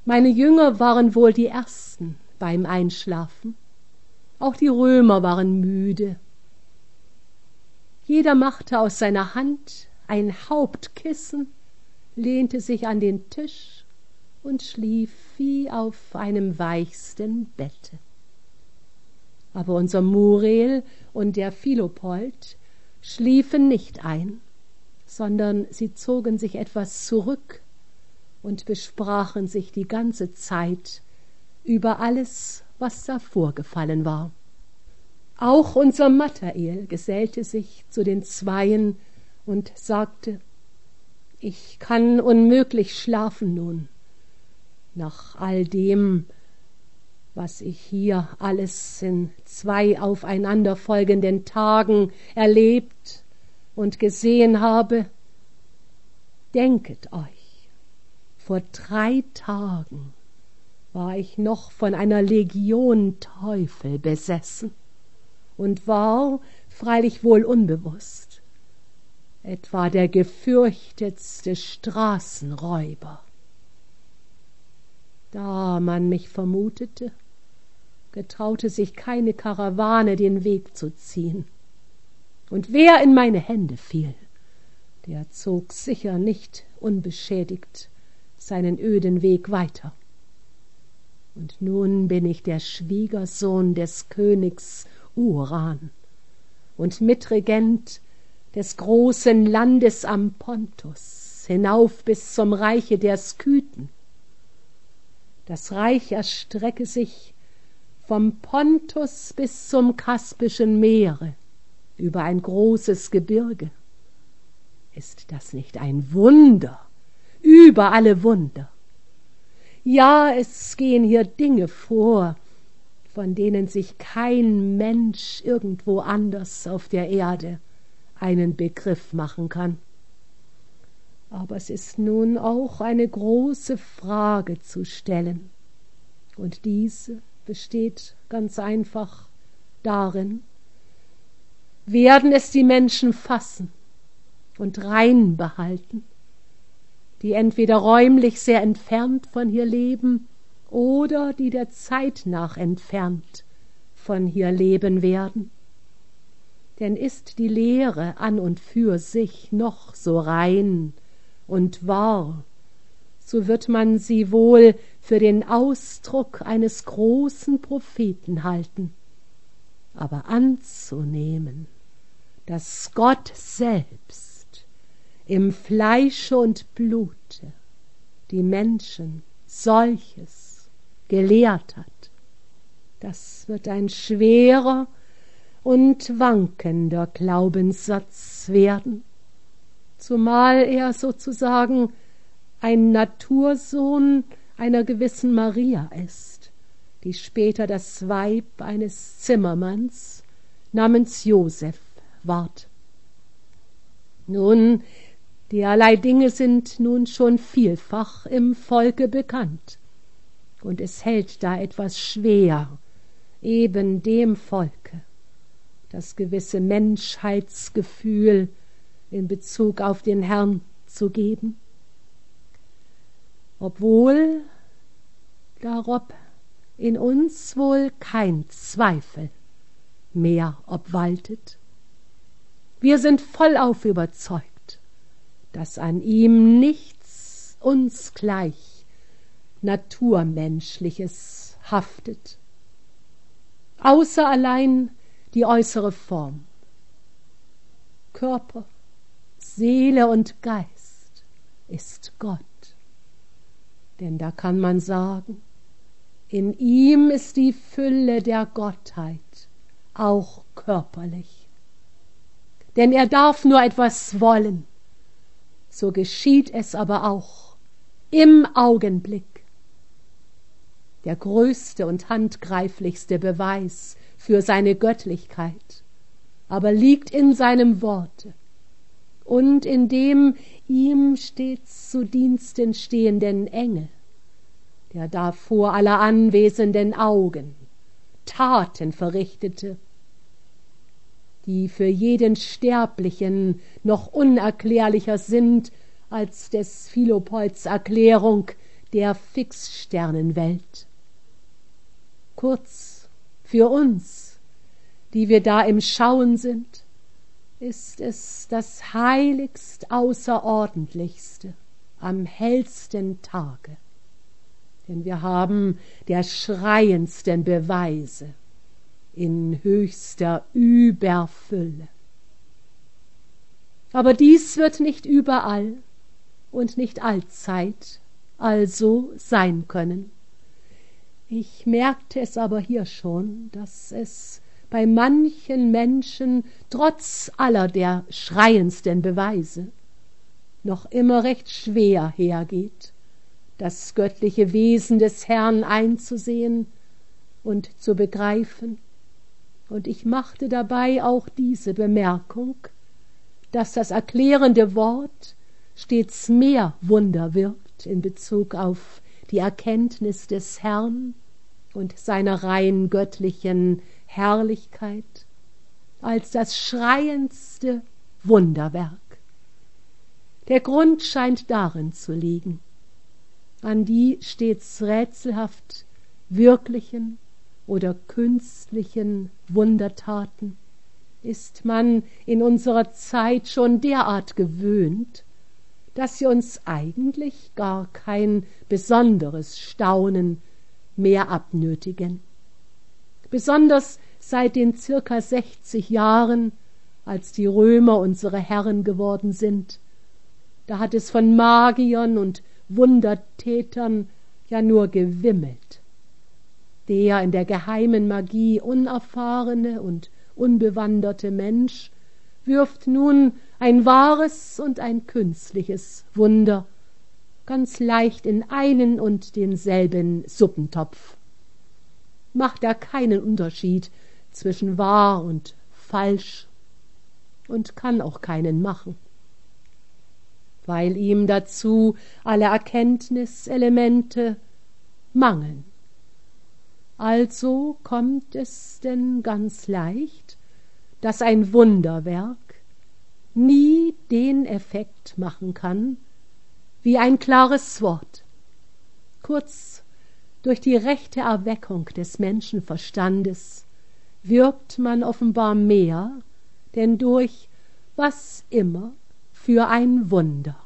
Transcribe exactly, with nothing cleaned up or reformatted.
Meine Jünger waren wohl die Ersten beim Einschlafen. Auch die Römer waren müde. Jeder machte aus seiner Hand ein Hauptkissen, lehnte sich an den Tisch und schlief wie auf einem weichsten Bette. Aber unser Muriel und der Philopold schliefen nicht ein, sondern sie zogen sich etwas zurück und besprachen sich die ganze Zeit über alles, was da vorgefallen war. Auch unser Mathael gesellte sich zu den Zweien und sagte: »Ich kann unmöglich schlafen nun, nach all dem, was ich hier alles in zwei aufeinanderfolgenden Tagen erlebt und gesehen habe. Denket euch, vor drei Tagen war ich noch von einer Legion Teufel besessen und war, freilich wohl unbewusst, etwa der gefürchtetste Straßenräuber. Da man mich vermutete, getraute sich keine Karawane den Weg zu ziehen. Und wer in meine Hände fiel, der zog sicher nicht unbeschädigt seinen öden Weg weiter. Und nun bin ich der Schwiegersohn des Königs Uran und Mitregent des großen Landes am Pontus, hinauf bis zum Reiche der Skythen. Das Reich erstrecke sich vom Pontus bis zum Kaspischen Meere, über ein großes Gebirge. Ist das nicht ein Wunder, über alle Wunder? Ja, es gehen hier Dinge vor, von denen sich kein Mensch irgendwo anders auf der Erde einen Begriff machen kann. Aber es ist nun auch eine große Frage zu stellen, und diese besteht ganz einfach darin: Werden es die Menschen fassen und rein behalten, die entweder räumlich sehr entfernt von hier leben oder die der Zeit nach entfernt von hier leben werden? Denn ist die Lehre an und für sich noch so rein und wahr, so wird man sie wohl für den Ausdruck eines großen Propheten halten. Aber anzunehmen, dass Gott selbst im Fleische und Blute die Menschen solches gelehrt hat, das wird ein schwerer und wankender Glaubenssatz werden, zumal er sozusagen ein Natursohn einer gewissen Maria ist, die später das Weib eines Zimmermanns namens Joseph ward. Nun, derlei Dinge sind nun schon vielfach im Volke bekannt, und es hält da etwas schwer, eben dem Volke das gewisse Menschheitsgefühl in Bezug auf den Herrn zu geben, obwohl darob in uns wohl kein Zweifel mehr obwaltet. Wir sind vollauf überzeugt, dass an ihm nichts uns gleich Naturmenschliches haftet, außer allein die äußere Form. Körper, Seele und Geist ist Gott. Denn da kann man sagen, in ihm ist die Fülle der Gottheit, auch körperlich. Denn er darf nur etwas wollen, so geschieht es aber auch im Augenblick. Der größte und handgreiflichste Beweis für seine Göttlichkeit aber liegt in seinem Worte und in dem ihm stets zu Diensten stehenden Engel, der da vor aller anwesenden Augen Taten verrichtete, die für jeden Sterblichen noch unerklärlicher sind als des Philopolds Erklärung der Fixsternenwelt. Kurz, für uns, die wir da im Schauen sind, ist es das heiligst Außerordentlichste am hellsten Tage, denn wir haben der schreiendsten Beweise in höchster Überfülle. Aber dies wird nicht überall und nicht allzeit also sein können. Ich merkte es aber hier schon, dass es bei manchen Menschen trotz aller der schreiendsten Beweise noch immer recht schwer hergeht, das göttliche Wesen des Herrn einzusehen und zu begreifen. Und ich machte dabei auch diese Bemerkung, dass das erklärende Wort stets mehr Wunder wirkt in Bezug auf die Erkenntnis des Herrn und seiner rein göttlichen Herrlichkeit als das schreiendste Wunderwerk. Der Grund scheint darin zu liegen, an die stets rätselhaft wirklichen oder künstlichen Wundertaten ist man in unserer Zeit schon derart gewöhnt, dass sie uns eigentlich gar kein besonderes Staunen mehr abnötigen. Besonders seit den circa sechzig Jahren, als die Römer unsere Herren geworden sind, da hat es von Magiern und Wundertätern ja nur gewimmelt. Der in der geheimen Magie unerfahrene und unbewanderte Mensch wirft nun ein wahres und ein künstliches Wunder ganz leicht in einen und denselben Suppentopf, macht er keinen Unterschied zwischen wahr und falsch und kann auch keinen machen, weil ihm dazu alle Erkenntniselemente mangeln. Also kommt es denn ganz leicht, dass ein Wunderwerk nie den Effekt machen kann wie ein klares Wort. Kurz, durch die rechte Erweckung des Menschenverstandes wirkt man offenbar mehr denn durch was immer für ein Wunder.